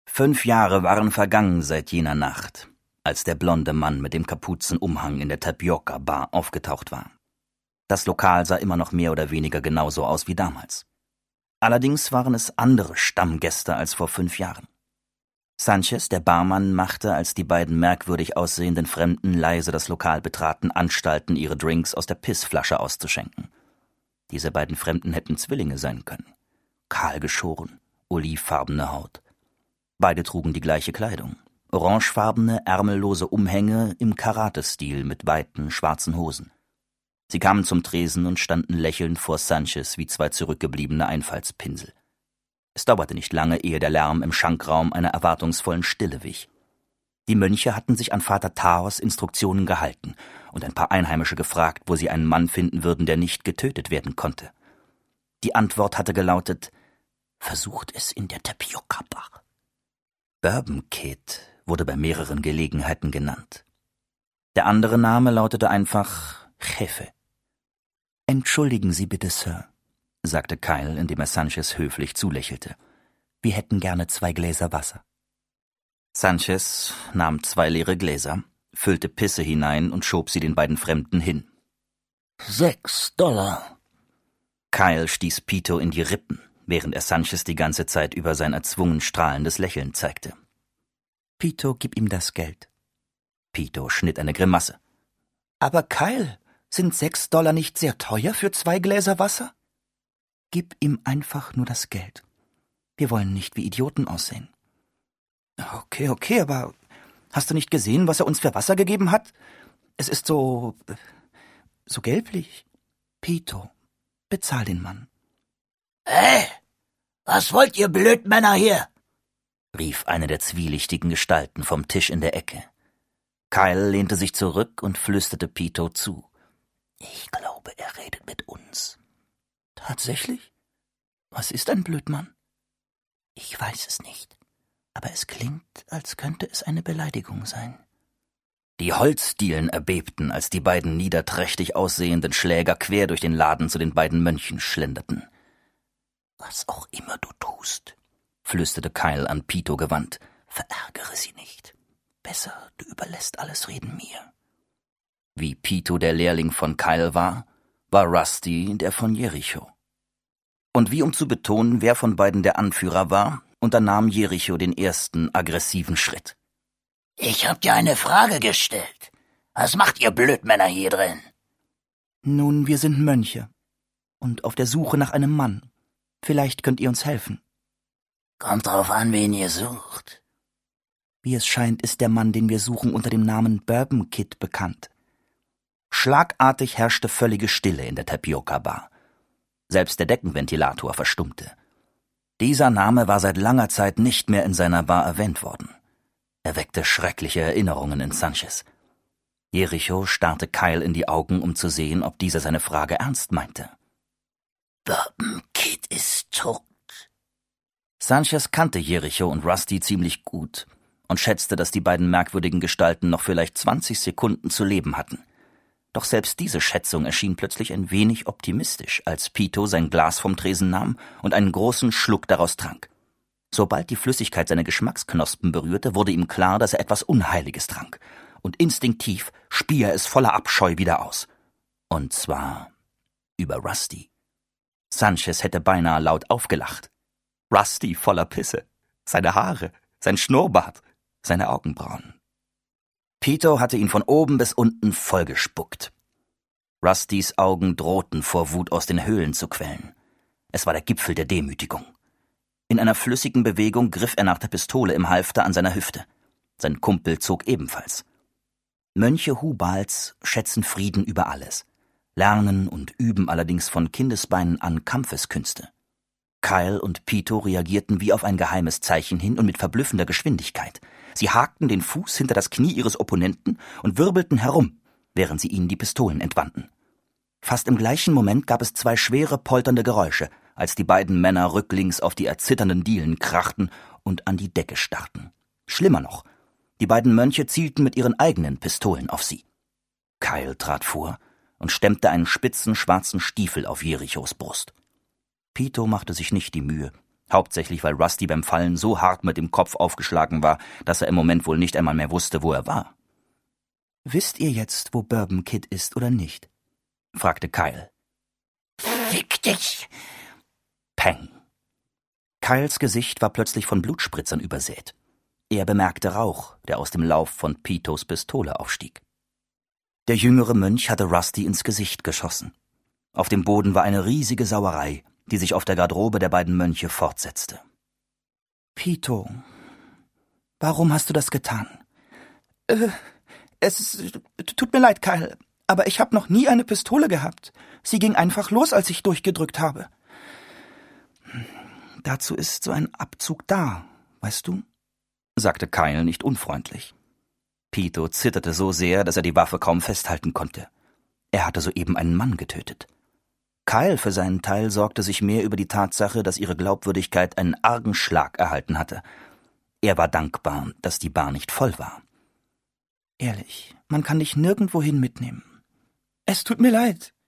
5 Jahre waren vergangen seit jener Nacht, als der blonde Mann mit dem Kapuzenumhang in der Tapioca-Bar aufgetaucht war. Das Lokal sah immer noch mehr oder weniger genauso aus wie damals. Allerdings waren es andere Stammgäste als vor 5 Jahren. Sanchez, der Barmann, machte, als die beiden merkwürdig aussehenden Fremden leise das Lokal betraten, Anstalten, ihre Drinks aus der Pissflasche auszuschenken. Diese beiden Fremden hätten Zwillinge sein können. Kahl geschoren, olivfarbene Haut. Beide trugen die gleiche Kleidung. Orangefarbene, ärmellose Umhänge im Karate-Stil mit weiten, schwarzen Hosen. Sie kamen zum Tresen und standen lächelnd vor Sanchez wie 2 zurückgebliebene Einfallspinsel. Es dauerte nicht lange, ehe der Lärm im Schankraum einer erwartungsvollen Stille wich. Die Mönche hatten sich an Vater Taos Instruktionen gehalten und ein paar Einheimische gefragt, wo sie einen Mann finden würden, der nicht getötet werden konnte. Die Antwort hatte gelautet: »Versucht es in der Tapioca-Bar.« Bourbon Kid wurde bei mehreren Gelegenheiten genannt. Der andere Name lautete einfach Jefe. »Entschuldigen Sie bitte, Sir«, sagte Kyle, indem er Sanchez höflich zulächelte. »Wir hätten gerne 2 Gläser Wasser.« Sanchez nahm 2 leere Gläser, füllte Pisse hinein und schob sie den beiden Fremden hin. $6. Kyle stieß Pito in die Rippen, während er Sanchez die ganze Zeit über sein erzwungen strahlendes Lächeln zeigte. »Pito, gib ihm das Geld.« Pito schnitt eine Grimasse. »Aber Kyle, sind $6 nicht sehr teuer für 2 Gläser Wasser?« »Gib ihm einfach nur das Geld. Wir wollen nicht wie Idioten aussehen.« Okay, aber hast du nicht gesehen, was er uns für Wasser gegeben hat? Es ist so gelblich. Pito, bezahl den Mann.« »Hey, was wollt ihr Blödmänner hier?« rief eine der zwielichtigen Gestalten vom Tisch in der Ecke. Kyle lehnte sich zurück und flüsterte Pito zu. »Ich glaube, er redet mit uns.« »Tatsächlich? Was ist ein Blödmann?« »Ich weiß es nicht, aber es klingt, als könnte es eine Beleidigung sein.« Die Holzdielen erbebten, als die beiden niederträchtig aussehenden Schläger quer durch den Laden zu den beiden Mönchen schlenderten. »Was auch immer du tust«, flüsterte Kyle an Pito gewandt, »verärgere sie nicht. Besser, du überlässt alles Reden mir.« Wie Pito der Lehrling von Kyle war Rusty der von Jericho. Und wie um zu betonen, wer von beiden der Anführer war, unternahm Jericho den ersten aggressiven Schritt. »Ich hab dir eine Frage gestellt. Was macht ihr Blödmänner hier drin?« »Nun, wir sind Mönche und auf der Suche nach einem Mann. Vielleicht könnt ihr uns helfen.« »Kommt drauf an, wen ihr sucht.« »Wie es scheint, ist der Mann, den wir suchen, unter dem Namen Bourbon Kid bekannt.« Schlagartig herrschte völlige Stille in der Tapioca-Bar. Selbst der Deckenventilator verstummte. Dieser Name war seit langer Zeit nicht mehr in seiner Bar erwähnt worden. Er weckte schreckliche Erinnerungen in Sanchez. Jericho starrte Kyle in die Augen, um zu sehen, ob dieser seine Frage ernst meinte. »Bourbon Kid ist tot.« Sanchez kannte Jericho und Rusty ziemlich gut und schätzte, dass die beiden merkwürdigen Gestalten noch vielleicht 20 Sekunden zu leben hatten. Doch selbst diese Schätzung erschien plötzlich ein wenig optimistisch, als Pito sein Glas vom Tresen nahm und einen großen Schluck daraus trank. Sobald die Flüssigkeit seine Geschmacksknospen berührte, wurde ihm klar, dass er etwas Unheiliges trank, und instinktiv spie er es voller Abscheu wieder aus. Und zwar über Rusty. Sanchez hätte beinahe laut aufgelacht. Rusty voller Pisse, seine Haare, sein Schnurrbart, seine Augenbrauen. Pito hatte ihn von oben bis unten vollgespuckt. Rustys Augen drohten vor Wut aus den Höhlen zu quellen. Es war der Gipfel der Demütigung. In einer flüssigen Bewegung griff er nach der Pistole im Halfter an seiner Hüfte. Sein Kumpel zog ebenfalls. Mönche Hubals schätzen Frieden über alles, lernen und üben allerdings von Kindesbeinen an Kampfeskünste. Kyle und Pito reagierten wie auf ein geheimes Zeichen hin und mit verblüffender Geschwindigkeit. Sie hakten den Fuß hinter das Knie ihres Opponenten und wirbelten herum, während sie ihnen die Pistolen entwandten. Fast im gleichen Moment gab es 2 schwere, polternde Geräusche, als die beiden Männer rücklings auf die erzitternden Dielen krachten und an die Decke starrten. Schlimmer noch, die beiden Mönche zielten mit ihren eigenen Pistolen auf sie. Kyle trat vor und stemmte einen spitzen, schwarzen Stiefel auf Jerichos Brust. Pito machte sich nicht die Mühe, Hauptsächlich, weil Rusty beim Fallen so hart mit dem Kopf aufgeschlagen war, dass er im Moment wohl nicht einmal mehr wusste, wo er war. »Wisst ihr jetzt, wo Bourbon Kid ist oder nicht?« fragte Kyle. »Fick dich!« Peng. Kyles Gesicht war plötzlich von Blutspritzern übersät. Er bemerkte Rauch, der aus dem Lauf von Pitos Pistole aufstieg. Der jüngere Mönch hatte Rusty ins Gesicht geschossen. Auf dem Boden war eine riesige Sauerei, die sich auf der Garderobe der beiden Mönche fortsetzte. »Pito, warum hast du das getan?« Es tut mir leid, Kyle, aber ich habe noch nie eine Pistole gehabt. Sie ging einfach los, als ich durchgedrückt habe. Dazu ist so ein Abzug da, weißt du?« sagte Kyle nicht unfreundlich. Pito zitterte so sehr, dass er die Waffe kaum festhalten konnte. Er hatte soeben einen Mann getötet. Kyle für seinen Teil sorgte sich mehr über die Tatsache, dass ihre Glaubwürdigkeit einen argen Schlag erhalten hatte. Er war dankbar, dass die Bar nicht voll war. »Ehrlich, man kann dich nirgendwohin mitnehmen. Es tut mir leid.«